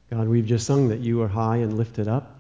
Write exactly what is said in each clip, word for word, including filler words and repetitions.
God, we've just sung that you are high and lifted up.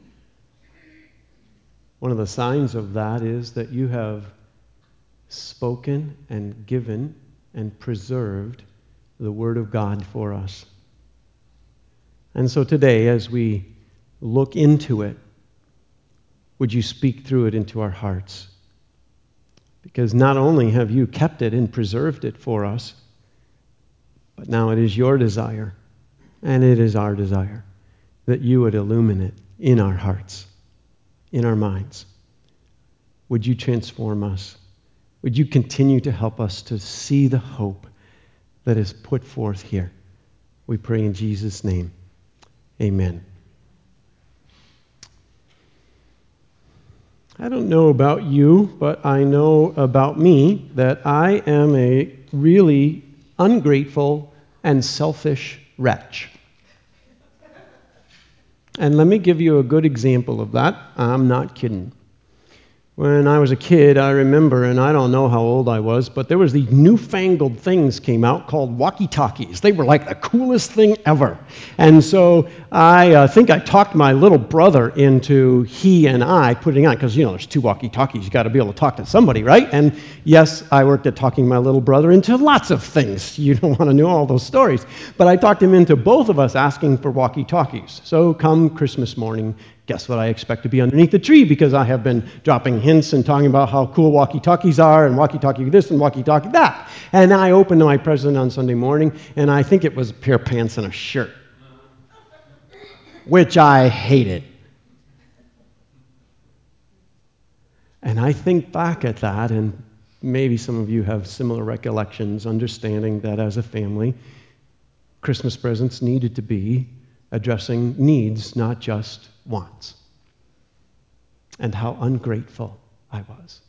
One of the signs of that is that you have spoken and given and preserved the Word of God for us. And so today, as we look into it, would you speak through it into our hearts? Because not only have you kept it and preserved it for us, but now it is your desire, and it is our desire, that you would illumine it in our hearts, in our minds. Would you transform us? Would you continue to help us to see the hope that is put forth here? We pray in Jesus' name. Amen. I don't know about you, but I know about me that I am a really ungrateful and selfish wretch. And let me give you a good example of that. I'm not kidding. When I was a kid, I remember, and I don't know how old I was, but there was these newfangled things came out called walkie-talkies. They were like the coolest thing ever. And so I uh, think I talked my little brother into he and I putting on, because, you know, there's two walkie-talkies. You got to be able to talk to somebody, right? And yes, I worked at talking my little brother into lots of things. You don't want to know all those stories. But I talked him into both of us asking for walkie-talkies. So come Christmas morning, guess what I expect to be underneath the tree, because I have been dropping hints and talking about how cool walkie-talkies are and walkie-talkie this and walkie-talkie that. And I opened my present on Sunday morning, and I think it was a pair of pants and a shirt, which I hated. And I think back at that, and maybe some of you have similar recollections, understanding that as a family, Christmas presents needed to be addressing needs, not just wants. And how ungrateful I was.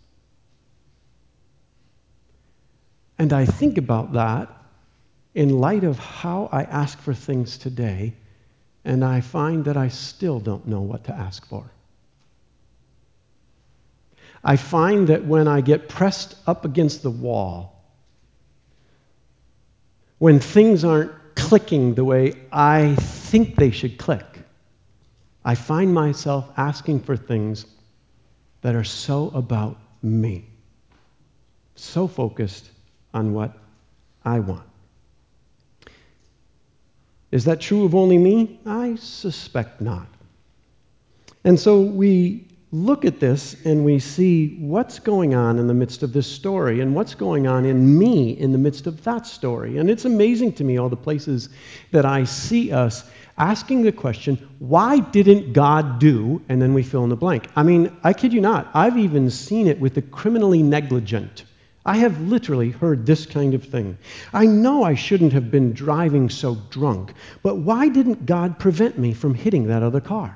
And I think about that in light of how I ask for things today, and I find that I still don't know what to ask for. I find that when I get pressed up against the wall, when things aren't clicking the way I think they should click, I find myself asking for things that are so about me, so focused on what I want. Is that true of only me? I suspect not. And so we look at this and we see what's going on in the midst of this story and what's going on in me in the midst of that story. And it's amazing to me all the places that I see us asking the question, why didn't God do, and then we fill in the blank. I mean, I kid you not, I've even seen it with the criminally negligent. I have literally heard this kind of thing. I know I shouldn't have been driving so drunk, but why didn't God prevent me from hitting that other car?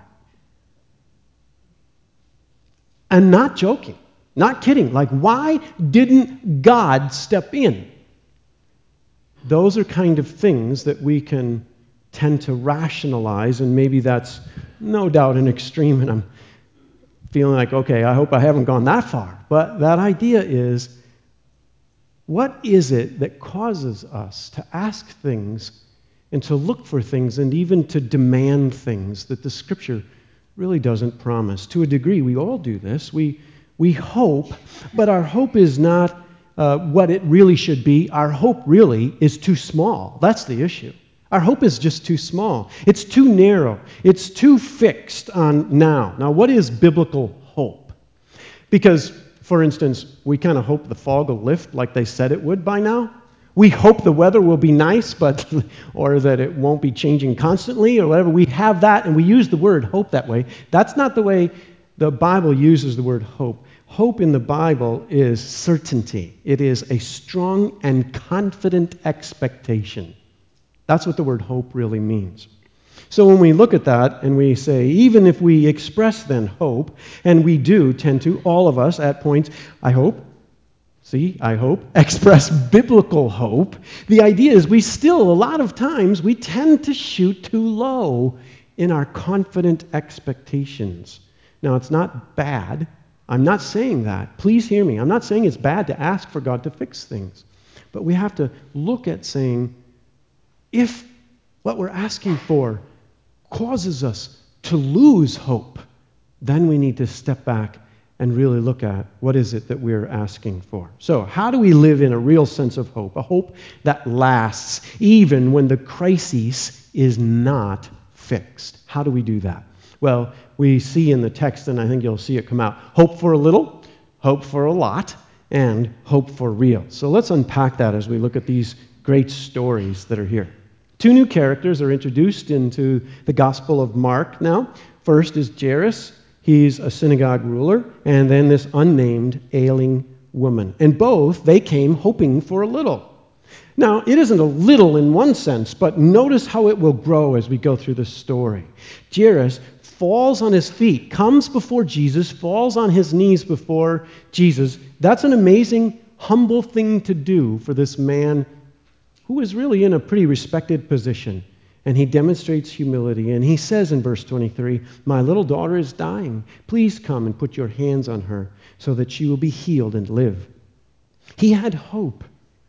And not joking, not kidding. Like, why didn't God step in? Those are kind of things that we can tend to rationalize, and maybe that's no doubt an extreme, and I'm feeling like, okay, I hope I haven't gone that far. But that idea is, what is it that causes us to ask things and to look for things and even to demand things that the Scripture really doesn't promise? To a degree, we all do this. We, we hope, but our hope is not uh, what it really should be. Our hope really is too small. That's the issue. Our hope is just too small. It's too narrow. It's too fixed on now. Now, what is biblical hope? Because, for instance, we kind of hope the fog will lift like they said it would by now. We hope the weather will be nice, but or that it won't be changing constantly or whatever. We have that, and we use the word hope that way. That's not the way the Bible uses the word hope. Hope in the Bible is certainty. It is a strong and confident expectation. That's what the word hope really means. So when we look at that and we say, even if we express then hope, and we do tend to, all of us at points, I hope, see, I hope, express biblical hope, the idea is we still, a lot of times, we tend to shoot too low in our confident expectations. Now, it's not bad. I'm not saying that. Please hear me. I'm not saying it's bad to ask for God to fix things. But we have to look at saying, if what we're asking for causes us to lose hope, then we need to step back and really look at what is it that we're asking for. So how do we live in a real sense of hope, a hope that lasts even when the crisis is not fixed? How do we do that? Well, we see in the text, and I think you'll see it come out, hope for a little, hope for a lot, and hope for real. So let's unpack that as we look at these great stories that are here. Two new characters are introduced into the Gospel of Mark now. First is Jairus. He's a synagogue ruler, and then this unnamed ailing woman. And both, they came hoping for a little. Now, it isn't a little in one sense, but notice how it will grow as we go through the story. Jairus falls on his feet, comes before Jesus, falls on his knees before Jesus. That's an amazing, humble thing to do for this man who is really in a pretty respected position. And he demonstrates humility, and he says in verse twenty-three, "My little daughter is dying. Please come and put your hands on her so that she will be healed and live." He had hope,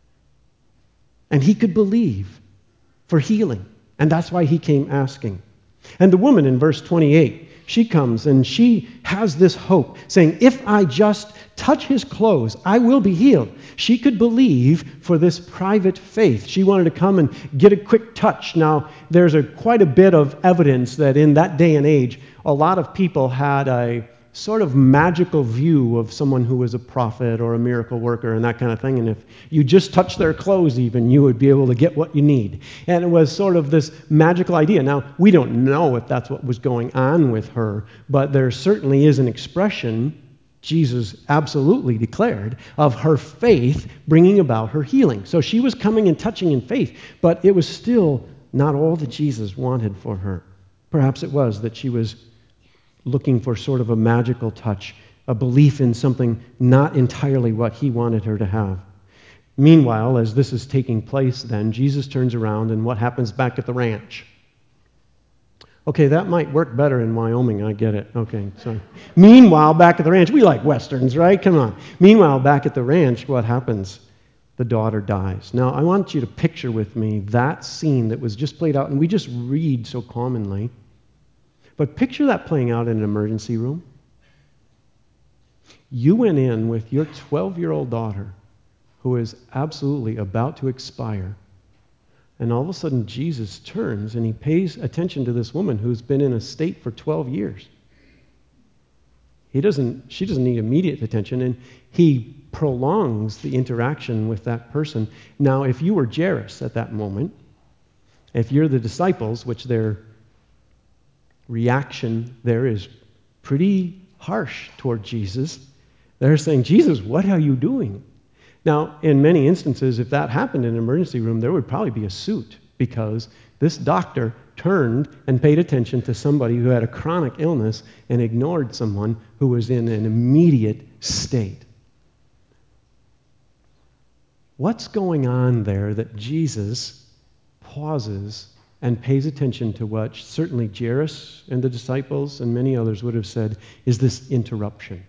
and he could believe for healing, and that's why he came asking. And the woman in verse twenty-eight, she comes and she has this hope, saying, "If I just touch his clothes, I will be healed." She could believe for this private faith. She wanted to come and get a quick touch. Now, there's a, quite a bit of evidence that in that day and age, a lot of people had a sort of magical view of someone who was a prophet or a miracle worker and that kind of thing. And if you just touch their clothes even, you would be able to get what you need. And it was sort of this magical idea. Now, we don't know if that's what was going on with her, but there certainly is an expression Jesus absolutely declared of her faith bringing about her healing. So she was coming and touching in faith, but it was still not all that Jesus wanted for her. Perhaps it was that she was looking for sort of a magical touch, a belief in something not entirely what he wanted her to have. Meanwhile, as this is taking place then, Jesus turns around, and what happens back at the ranch? Okay, that might work better in Wyoming, I get it. Okay, sorry. Meanwhile, back at the ranch, we like Westerns, right? Come on. Meanwhile, back at the ranch, what happens? The daughter dies. Now, I want you to picture with me that scene that was just played out, and we just read so commonly. But picture that playing out in an emergency room. You went in with your twelve-year-old daughter who is absolutely about to expire. And all of a sudden, Jesus turns and he pays attention to this woman who's been in a state for twelve years. He doesn't, she doesn't need immediate attention, and he prolongs the interaction with that person. Now, if you were Jairus at that moment, if you're the disciples, which their reaction there is pretty harsh toward Jesus, they're saying, "Jesus, what are you doing?" Now, in many instances, if that happened in an emergency room, there would probably be a suit, because this doctor turned and paid attention to somebody who had a chronic illness and ignored someone who was in an immediate state. What's going on there that Jesus pauses and pays attention to what certainly Jairus and the disciples and many others would have said is this interruption?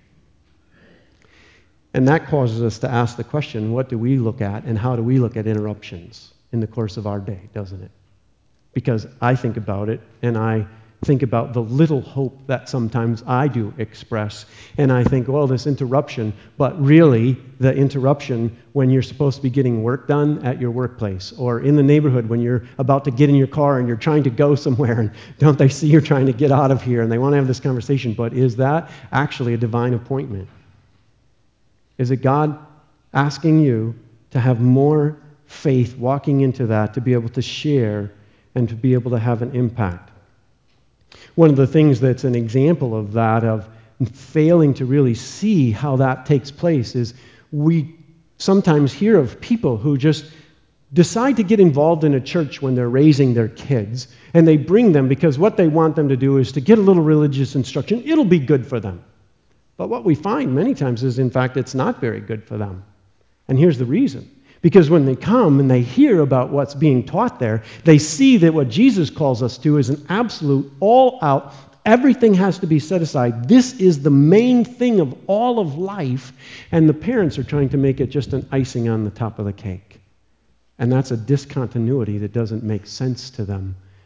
And that causes us to ask the question, what do we look at and how do we look at interruptions in the course of our day, doesn't it? Because I think about it, and I think about the little hope that sometimes I do express, and I think, well, this interruption, but really the interruption when you're supposed to be getting work done at your workplace, or in the neighborhood when you're about to get in your car and you're trying to go somewhere, and don't they see you're trying to get out of here, and they want to have this conversation, but is that actually a divine appointment? Is it God asking you to have more faith walking into that, to be able to share and to be able to have an impact? One of the things that's an example of that, of failing to really see how that takes place, is we sometimes hear of people who just decide to get involved in a church when they're raising their kids, and they bring them because what they want them to do is to get a little religious instruction. It'll be good for them. But what we find many times is, in fact, it's not very good for them. And here's the reason. Because when they come and they hear about what's being taught there, they see that what Jesus calls us to is an absolute, all-out, everything has to be set aside. This is the main thing of all of life, and the parents are trying to make it just an icing on the top of the cake. And that's a discontinuity that doesn't make sense to them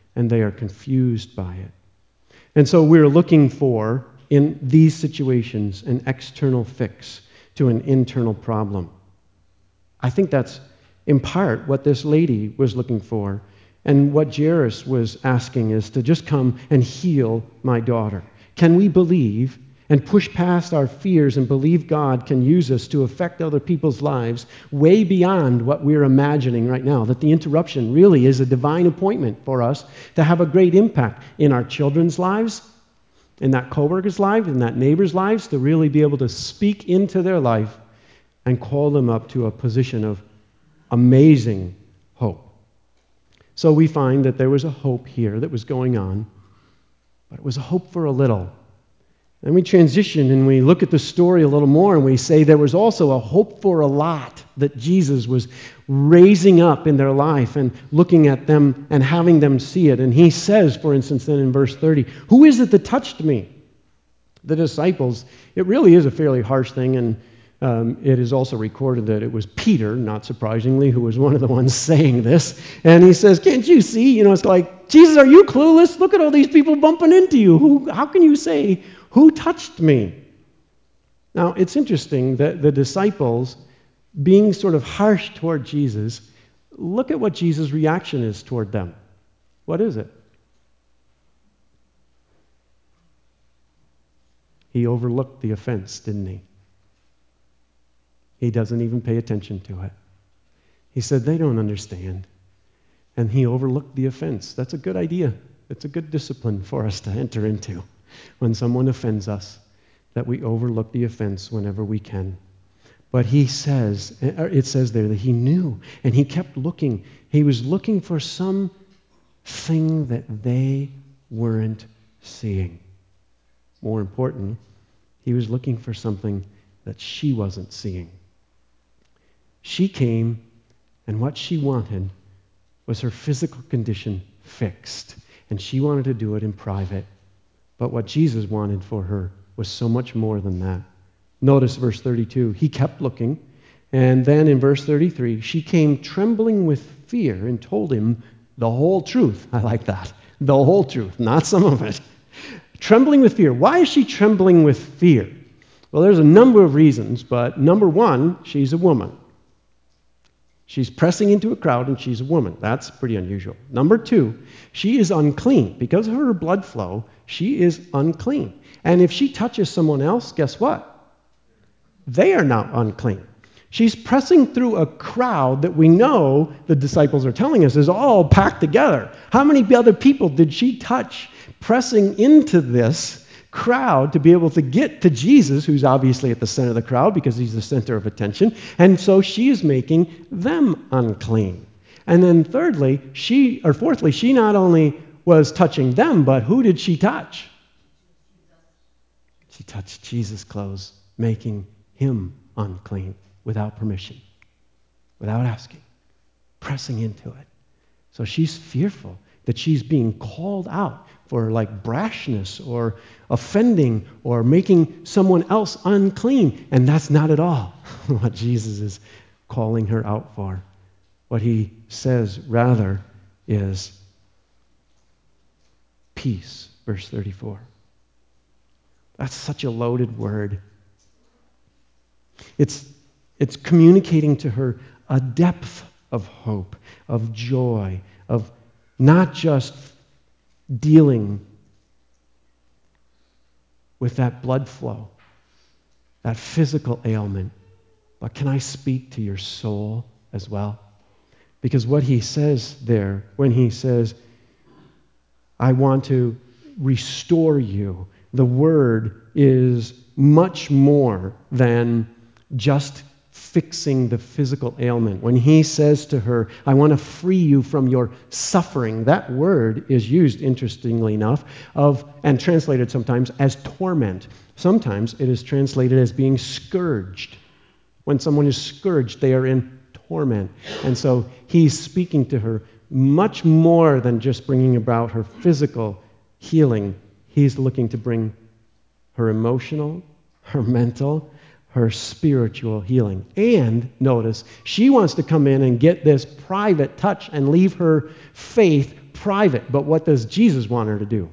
and they are confused by it. And so we're looking for, in these situations, an external fix to an internal problem. I think that's in part what this lady was looking for. And what Jairus was asking is to just come and heal my daughter. Can we believe and push past our fears and believe God can use us to affect other people's lives way beyond what we're imagining right now? That the interruption really is a divine appointment for us to have a great impact in our children's lives, in that coworker's life, in that neighbor's lives, to really be able to speak into their life and call them up to a position of amazing hope. So we find that there was a hope here that was going on, but it was a hope for a little. And we transition and we look at the story a little more and we say there was also a hope for a lot that Jesus was raising up in their life and looking at them and having them see it. And he says, for instance, then in verse thirty, "Who is it that touched me?" The disciples, it really is a fairly harsh thing, and um, it is also recorded that it was Peter, not surprisingly, who was one of the ones saying this. And he says, "Can't you see? You know, it's like, Jesus, are you clueless? Look at all these people bumping into you. Who? How can you say, 'Who touched me?'" Now, it's interesting that the disciples, being sort of harsh toward Jesus, look at what Jesus' reaction is toward them. What is it? He overlooked the offense, didn't he? He doesn't even pay attention to it. He said, they don't understand. And he overlooked the offense. That's a good idea. It's a good discipline for us to enter into. When someone offends us, that we overlook the offense whenever we can. But he says, it says there that he knew, and he kept looking. He was looking for something that they weren't seeing. More important, he was looking for something that she wasn't seeing. She came, and what she wanted was her physical condition fixed, and she wanted to do it in private. But what Jesus wanted for her was so much more than that. Notice verse thirty-two. He kept looking, and then in verse thirty-three, she came trembling with fear and told him the whole truth. I like that. The whole truth, not some of it. Trembling with fear. Why is she trembling with fear? Well, there's a number of reasons, but number one, she's a woman. She's pressing into a crowd and she's a woman. That's pretty unusual. Number two, she is unclean. Because of her blood flow, she is unclean. And if she touches someone else, guess what? They are now unclean. She's pressing through a crowd that we know, the disciples are telling us, is all packed together. How many other people did she touch pressing into this crowd to be able to get to Jesus, who's obviously at the center of the crowd because he's the center of attention? And so she is making them unclean. And then thirdly, she, or fourthly, she not only was touching them, but who did she touch? She touched Jesus' clothes, making him unclean without permission, without asking, pressing into it. So she's fearful that she's being called out for like brashness or offending or making someone else unclean. And that's not at all what Jesus is calling her out for. What he says rather is peace, verse thirty-four. That's such a loaded word. It's, it's communicating to her a depth of hope, of joy, of not just dealing with that blood flow, that physical ailment, but can I speak to your soul as well? Because what he says there, when he says, I want to restore you, the word is much more than just fixing the physical ailment. When he says to her, I want to free you from your suffering, that word is used, interestingly enough, of and translated sometimes as torment. Sometimes it is translated as being scourged. When someone is scourged, they are in torment. And so he's speaking to her much more than just bringing about her physical healing. He's looking to bring her emotional, her mental, her spiritual healing. And notice, she wants to come in and get this private touch and leave her faith private. But what does Jesus want her to do?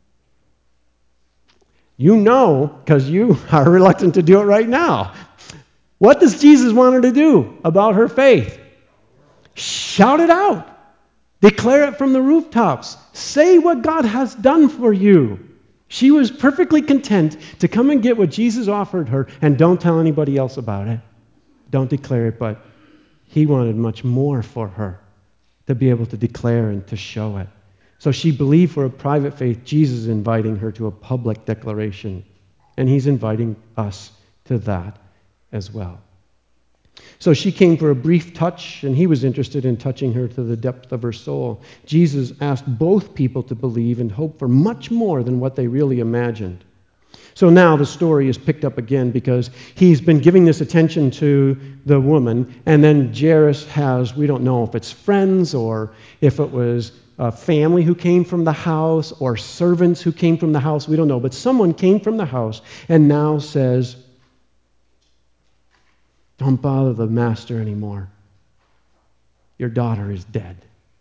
You know, because you are reluctant to do it right now. What does Jesus want her to do about her faith? Shout it out. Declare it from the rooftops. Say what God has done for you. She was perfectly content to come and get what Jesus offered her, and don't tell anybody else about it. Don't declare it, but he wanted much more for her, to be able to declare and to show it. So she believed for a private faith. Jesus is inviting her to a public declaration, and he's inviting us to that as well. So she came for a brief touch, and he was interested in touching her to the depth of her soul. Jesus asked both people to believe and hope for much more than what they really imagined. So now the story is picked up again because he's been giving this attention to the woman, and then Jairus has, we don't know if it's friends or if it was a family who came from the house or servants who came from the house, we don't know, but someone came from the house and now says, don't bother the master anymore. Your daughter is dead.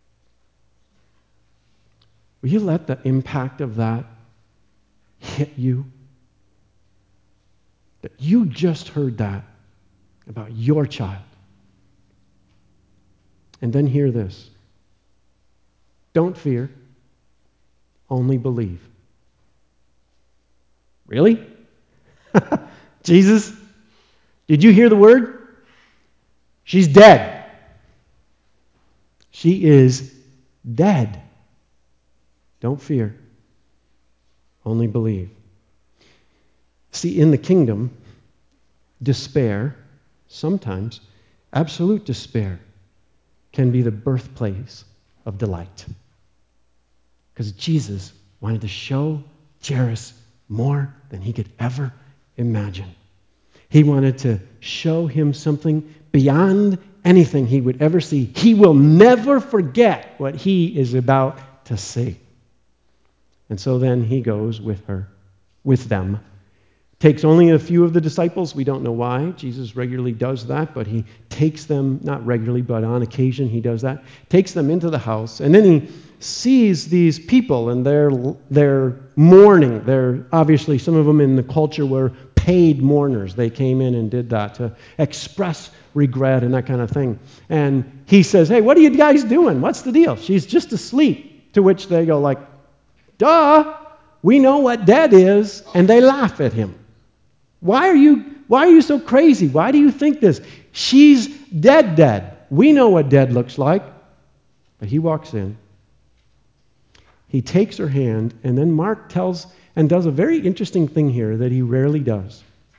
Will you let the impact of that hit you? That you just heard that about your child. And then hear this. Don't fear, only believe. Really? Jesus, did you hear the word? She's dead. She is dead. Don't fear, only believe. See, in the kingdom, despair, sometimes absolute despair, can be the birthplace of delight. Because Jesus wanted to show Jairus more than he could ever imagine. He wanted to show him something beyond anything he would ever see. He will never forget what he is about to see. And so then he goes with her, with them. Takes only a few of the disciples. We don't know why. Jesus regularly does that, but he takes them, not regularly, but on occasion he does that. Takes them into the house, and then he sees these people, and they're, they're mourning. They're obviously, some of them in the culture were paid mourners. They came in and did that to express regret and that kind of thing. And he says, hey, what are you guys doing? What's the deal? She's just asleep. To which they go like, duh, we know what dead is, and they laugh at him. Why are you, why are you so crazy? Why do you think this? She's dead, dead. We know what dead looks like. But he walks in. He takes her hand, and then Mark tells and does a very interesting thing here that he rarely does.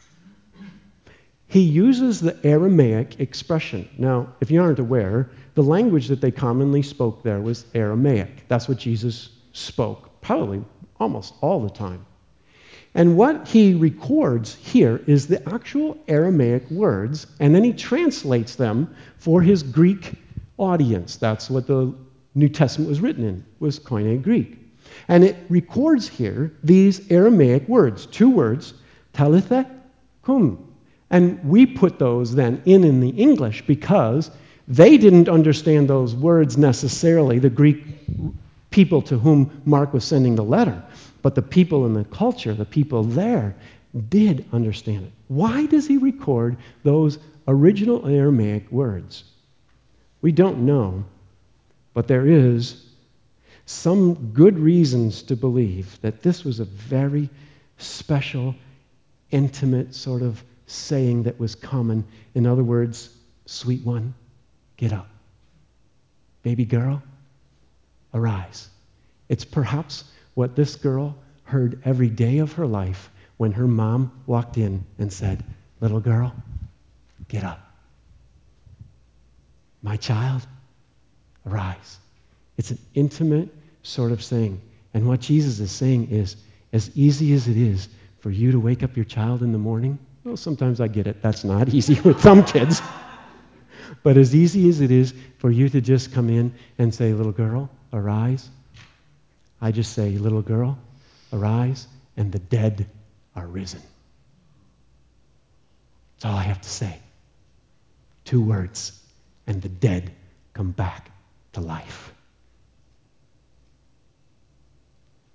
He uses the Aramaic expression. Now, if you aren't aware, the language that they commonly spoke there was Aramaic. That's what Jesus spoke, probably almost all the time. And what he records here is the actual Aramaic words, and then he translates them for his Greek audience. That's what the New Testament was written in, was Koine Greek. And it records here these Aramaic words, two words, talitha kum. And we put those then in in the English because they didn't understand those words necessarily, the Greek people to whom Mark was sending the letter. But the people in the culture, the people there, did understand it. Why does he record those original Aramaic words? We don't know, but there is some good reasons to believe that this was a very special, intimate sort of saying that was common. In other words, sweet one, get up. Baby girl, arise. It's perhaps what this girl heard every day of her life when her mom walked in and said, little girl, get up. My child, arise. It's an intimate sort of saying. And what Jesus is saying is, as easy as it is for you to wake up your child in the morning, well, sometimes I get it. That's not easy with some kids. But as easy as it is for you to just come in and say, little girl, arise, I just say, little girl, arise, and the dead are risen. That's all I have to say. Two words, and the dead come back to life.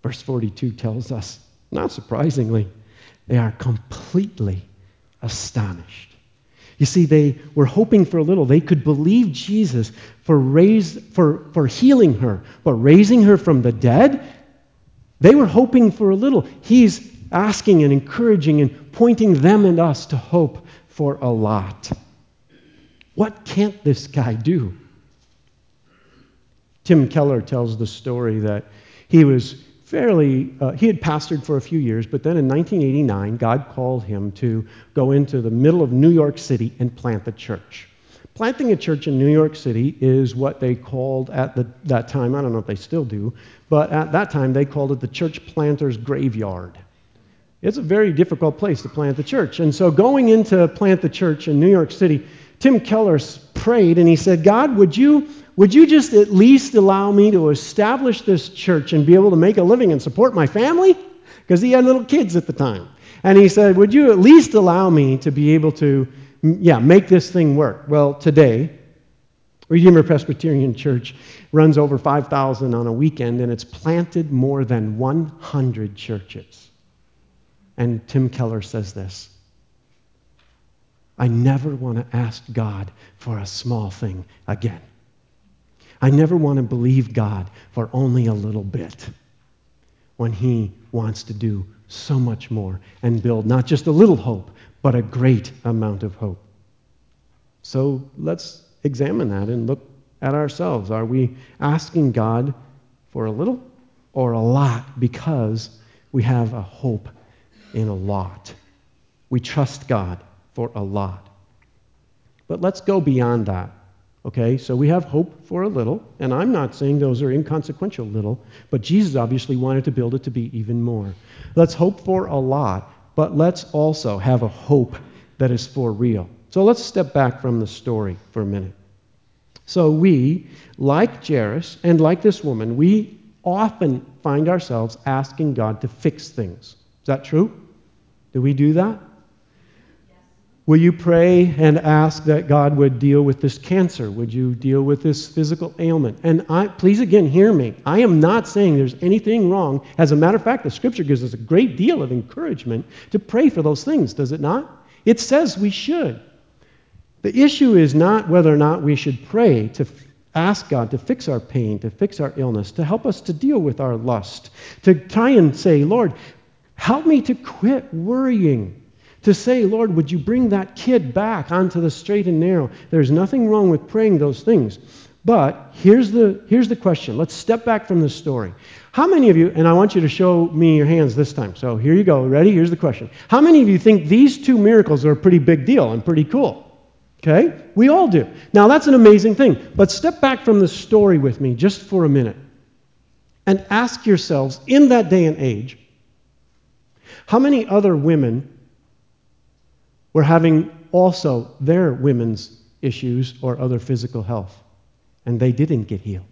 Verse forty-two tells us, not surprisingly, they are completely astonished. You see, they were hoping for a little. They could believe Jesus for, raise, for, for healing her, but raising her from the dead, they were hoping for a little. He's asking and encouraging and pointing them and us to hope for a lot. What can't this guy do? Tim Keller tells the story that he was fairly, uh, he had pastored for a few years, but then in nineteen eighty-nine, God called him to go into the middle of New York City and plant a church. Planting a church in New York City is what they called at the, that time, I don't know if they still do, but at that time they called it the church planter's graveyard. It's a very difficult place to plant the church. And so going in to plant the church in New York City, Tim Keller prayed and he said, God, would you, would you just at least allow me to establish this church and be able to make a living and support my family? Because he had little kids at the time. And he said, would you at least allow me to be able to, yeah, make this thing work? Well, today, Redeemer Presbyterian Church runs over five thousand on a weekend, and it's planted more than one hundred churches. And Tim Keller says this, I never want to ask God for a small thing again. I never want to believe God for only a little bit when He wants to do so much more and build not just a little hope, but a great amount of hope. So let's examine that and look at ourselves. Are we asking God for a little or a lot because we have a hope in a lot? We trust God for a lot. But let's go beyond that. Okay, so we have hope for a little, and I'm not saying those are inconsequential little, but Jesus obviously wanted to build it to be even more. Let's hope for a lot, but let's also have a hope that is for real. So let's step back from the story for a minute. So we, like Jairus and like this woman, we often find ourselves asking God to fix things. Is that true? Do we do that? Will you pray and ask that God would deal with this cancer? Would you deal with this physical ailment? And I, please again, hear me. I am not saying there's anything wrong. As a matter of fact, the Scripture gives us a great deal of encouragement to pray for those things, does it not? It says we should. The issue is not whether or not we should pray to ask God to fix our pain, to fix our illness, to help us to deal with our lust, to try and say, Lord, help me to quit worrying. To say, Lord, would you bring that kid back onto the straight and narrow? There's nothing wrong with praying those things. But here's the, here's the question. Let's step back from the story. How many of you, and I want you to show me your hands this time. So here you go. Ready? Here's the question. How many of you think these two miracles are a pretty big deal and pretty cool? Okay? We all do. Now, that's an amazing thing. But step back from the story with me just for a minute and ask yourselves, in that day and age, how many other women were having also their women's issues or other physical health, and they didn't get healed?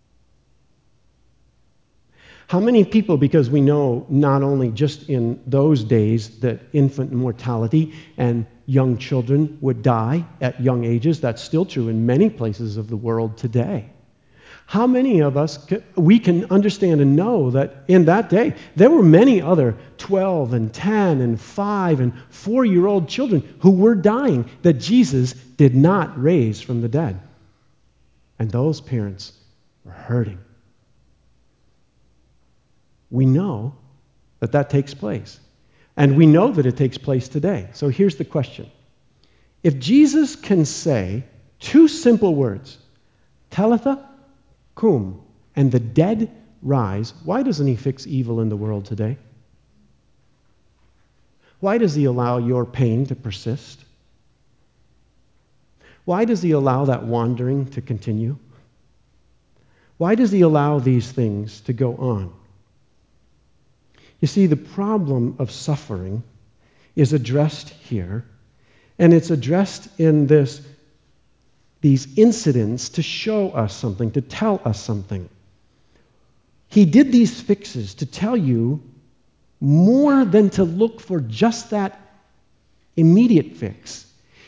How many people, because we know not only just in those days that infant mortality and young children would die at young ages, that's still true in many places of the world today. How many of us, we can understand and know that in that day, there were many other twelve and ten and five and four-year-old children who were dying that Jesus did not raise from the dead. And those parents were hurting. We know that that takes place. And we know that it takes place today. So here's the question. If Jesus can say two simple words, Talitha cum, and the dead rise, why doesn't he fix evil in the world today? Why does he allow your pain to persist? Why does he allow that wandering to continue? Why does he allow these things to go on? You see, the problem of suffering is addressed here, and it's addressed in this these incidents to show us something, to tell us something. He did these fixes to tell you more than to look for just that immediate fix.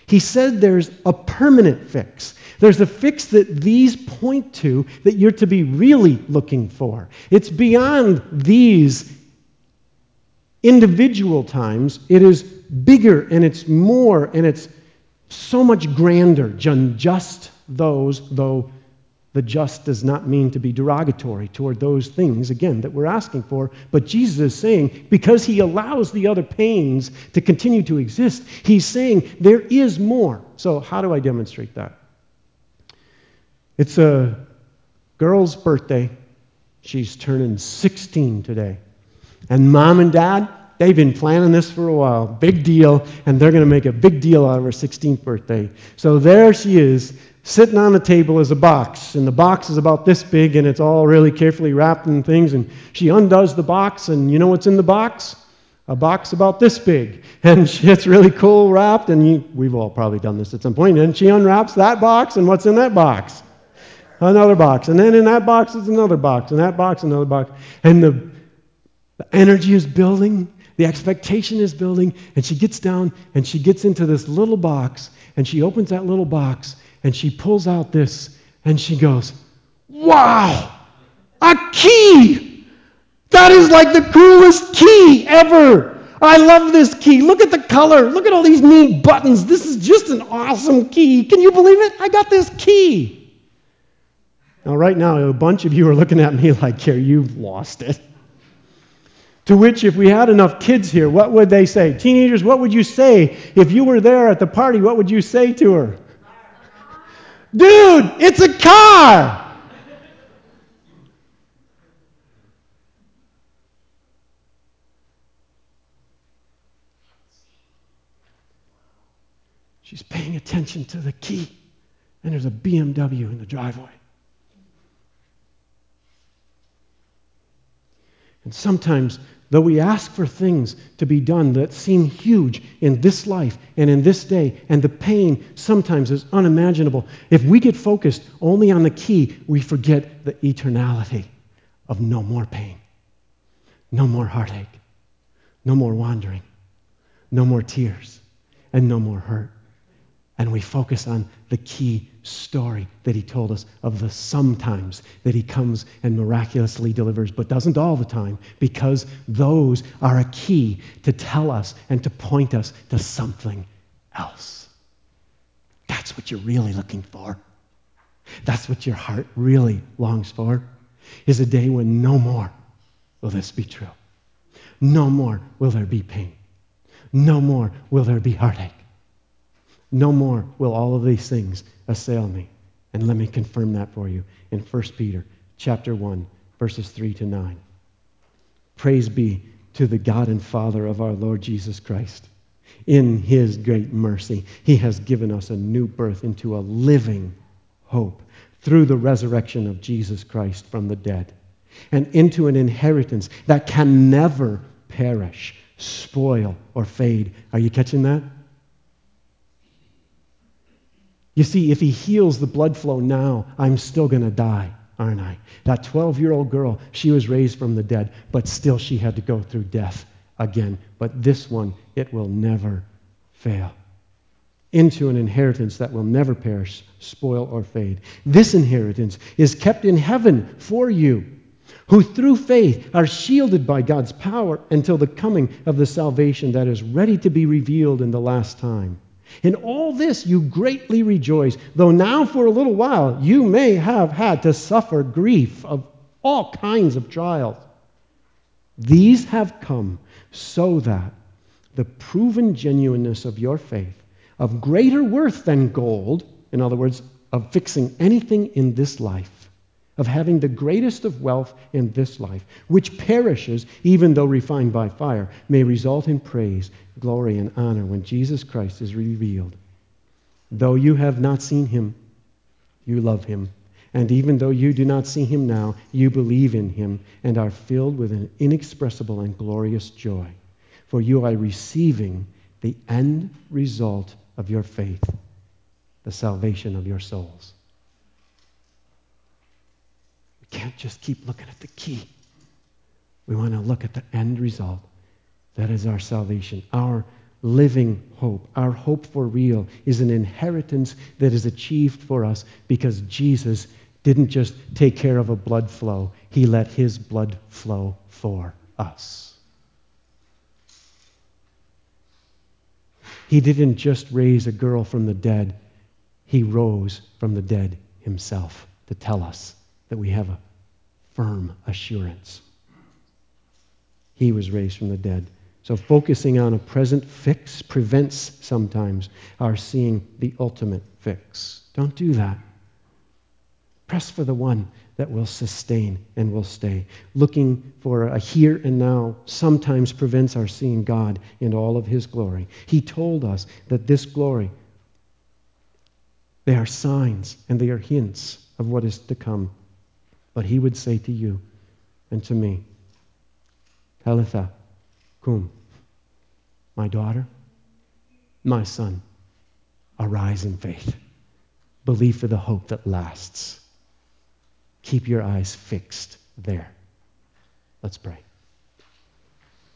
He said there's a permanent fix. There's a fix that these point to that you're to be really looking for. It's beyond these individual times. It is bigger and it's more and it's so much grander than just those, though the just does not mean to be derogatory toward those things, again, that we're asking for. But Jesus is saying, because he allows the other pains to continue to exist, he's saying there is more. So how do I demonstrate that? It's a girl's birthday. She's turning sixteen today. And mom and dad, they've been planning this for a while. Big deal. And they're going to make a big deal out of her sixteenth birthday. So there she is, sitting on the table is a box, and the box is about this big, and it's all really carefully wrapped in things, and she undoes the box, and you know what's in the box? A box about this big, and it's really cool wrapped, and you, we've all probably done this at some point, and she unwraps that box, and what's in that box? Another box, and then in that box is another box, and that box, another box, and the, the energy is building, the expectation is building, and she gets down, and she gets into this little box, and she opens that little box, and she pulls out this, and she goes, wow, a key! That is like the coolest key ever! I love this key. Look at the color. Look at all these neat buttons. This is just an awesome key. Can you believe it? I got this key. Now, right now, a bunch of you are looking at me like, here, you've lost it. To which, if we had enough kids here, what would they say? Teenagers, what would you say? If you were there at the party, what would you say to her? Dude, it's a car! She's paying attention to the key, and there's a B M W in the driveway. And sometimes, though we ask for things to be done that seem huge in this life and in this day, and the pain sometimes is unimaginable, if we get focused only on the key, we forget the eternality of no more pain, no more heartache, no more wandering, no more tears, and no more hurt. And we focus on the key story that he told us of the sometimes that he comes and miraculously delivers, but doesn't all the time, because those are a key to tell us and to point us to something else. That's what you're really looking for. That's what your heart really longs for, is a day when no more will this be true. No more will there be pain. No more will there be heartache. No more will all of these things assail me. And let me confirm that for you in First Peter chapter one, verses three to nine. Praise be to the God and Father of our Lord Jesus Christ. In his great mercy, he has given us a new birth into a living hope through the resurrection of Jesus Christ from the dead, and into an inheritance that can never perish, spoil, or fade. Are you catching that? You see, if he heals the blood flow now, I'm still going to die, aren't I? That twelve-year-old girl, she was raised from the dead, but still she had to go through death again. But this one, it will never fail. Into an inheritance that will never perish, spoil, or fade. This inheritance is kept in heaven for you, who through faith are shielded by God's power until the coming of the salvation that is ready to be revealed in the last time. In all this you greatly rejoice, though now for a little while you may have had to suffer grief of all kinds of trials. These have come so that the proven genuineness of your faith, of greater worth than gold, in other words, of fixing anything in this life, of having the greatest of wealth in this life, which perishes even though refined by fire, may result in praise, glory, and honor when Jesus Christ is revealed. Though you have not seen him, you love him. And even though you do not see him now, you believe in him and are filled with an inexpressible and glorious joy. For you are receiving the end result of your faith, the salvation of your souls. Can't just keep looking at the key. We want to look at the end result. That is our salvation, our living hope. Our hope for real is an inheritance that is achieved for us because Jesus didn't just take care of a blood flow. He let his blood flow for us. He didn't just raise a girl from the dead. He rose from the dead himself to tell us that we have a firm assurance. He was raised from the dead. So focusing on a present fix prevents sometimes our seeing the ultimate fix. Don't do that. Press for the one that will sustain and will stay. Looking for a here and now sometimes prevents our seeing God in all of his glory. He told us that this glory, they are signs and they are hints of what is to come. But he would say to you and to me, Talitha cum, my daughter, my son, arise in faith. Believe for the hope that lasts. Keep your eyes fixed there. Let's pray.